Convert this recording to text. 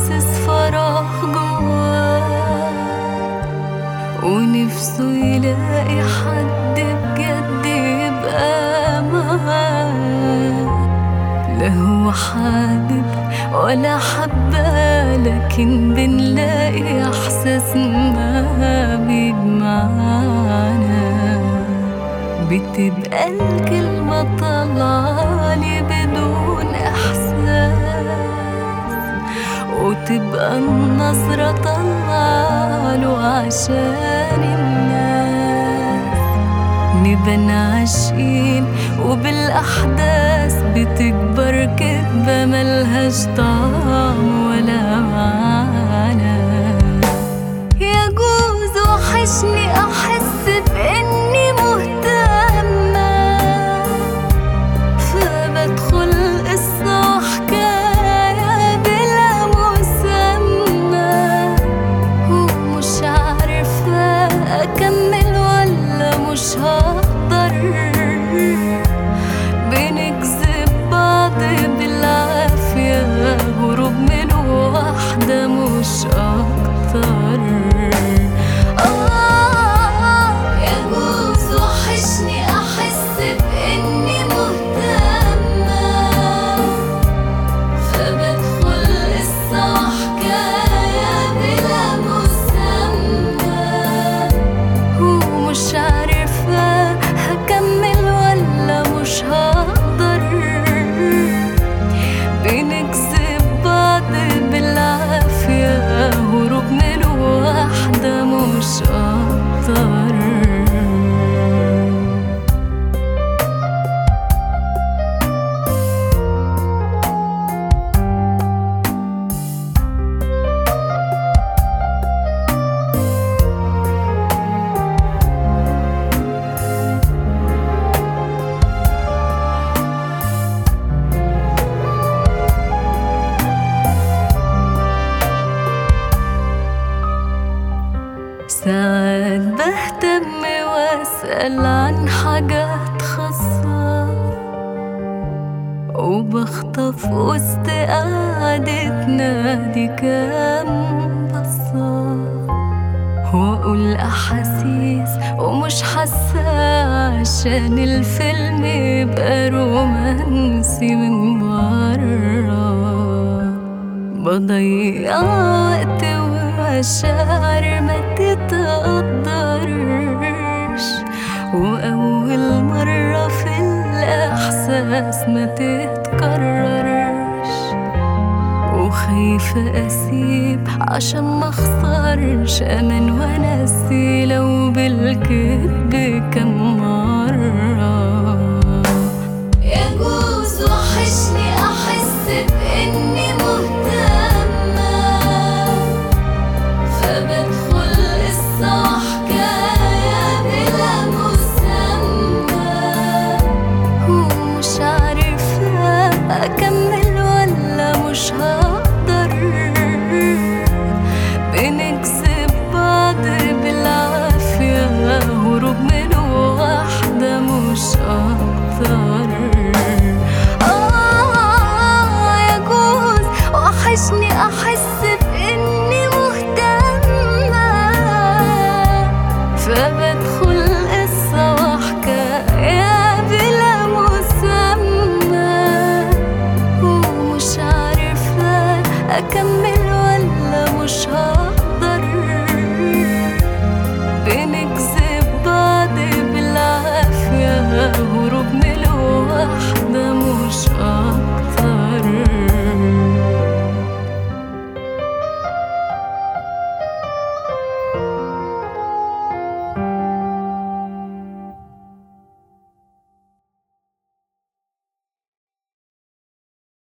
حاسس فراغ جواه، ونفسه يلاقي حد بجد يبقى معاه. لا هو حابب ولا حبة، لكن بنلاقي إحساس ما بيجمعنا. بتبقى الكلمة طالعالي بدون إحساس، وتبقى النظرة طالعاله عشان الناس. نبان عاشقين وبالأحداث بتكبر كدبة ملهاش طعم ولا معنى. يجوز وحشني أحس بإني مهتمة، فبدخل قصة وحكاية بلا مسمى، ومش عارفة أكمل ولا مش هقدر. بنكذب بعض بالعافية، هروب من واحدة مش أكتر. يجوز وحشني أحس بإني مهتمة، فبدخل قصة وحكاية بلا مسمى، ومش عارفة هكمل ولا مش هقدر. بنكذب بعض بالعافية، هروب من واحدة مش أكتر. ساعات بهتم واسأل عن حاجات خاصة، وبخطف وسط قعدتنا دي كام بصة، وأقول أحاسيس ومش حاسة عشان الفيلم يبقى رومانسي من برا. بضيع وقت ومشاعر ما تتقدرش، وأول مرة في الإحساس ما تتكررش. وخايفة أسيب عشان ما أخسرش أمان ونسي لو بالكذب كم مرة. يجوز وحشني أحس بإني مهتمة، فبدخل قصة وحكاية بلا مسمى، ومش عارفة أكمل ولا مش هقدر. بنكذب بعض بالعافية، هروب من واحدة مش أكتر. يجوز وحشني أحس بإني مهتمة، فبدخل قصة وحكاية بلا مسمى، ومش عارفة أكمل